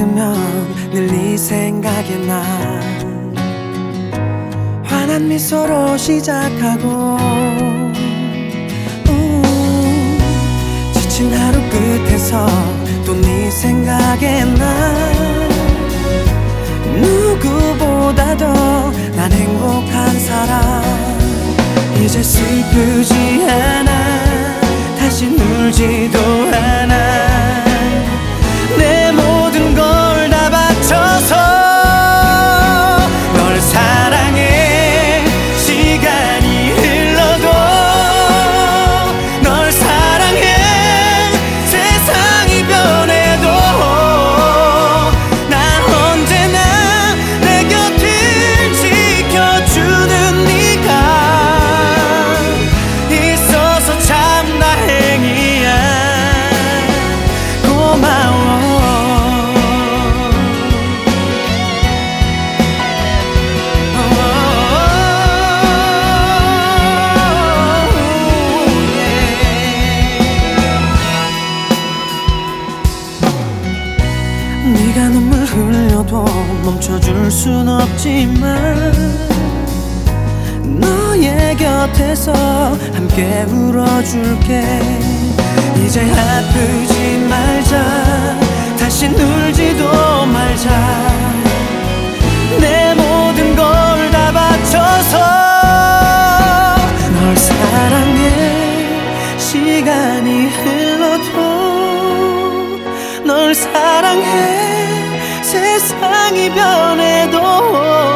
같으면 늘 네 생각이 나. 환한 미소로 시작하고 지친 하루 끝에서 또 네 생각에 나. 누구보다도 난 행복한 사람. 이제 슬프지 않아, 다시 울지도 않아. 내 모든 걸 다 바쳐서 널 사랑해. 시간이 흘러도 널 사랑해. 세상이 변해도 난 언제나 내 곁을 지켜주는 네가 있어서 참 다행이야. 고마워. 네가 눈물 흘려도 멈춰줄 순 없지만 너의 곁에서 함께 울어줄게. 이제 아프지 말자, 다시 울지도 말자. 내 모든 걸 다 바쳐서 널 사랑해. 시간이 흘러도 널 사랑해. 세상이 변해도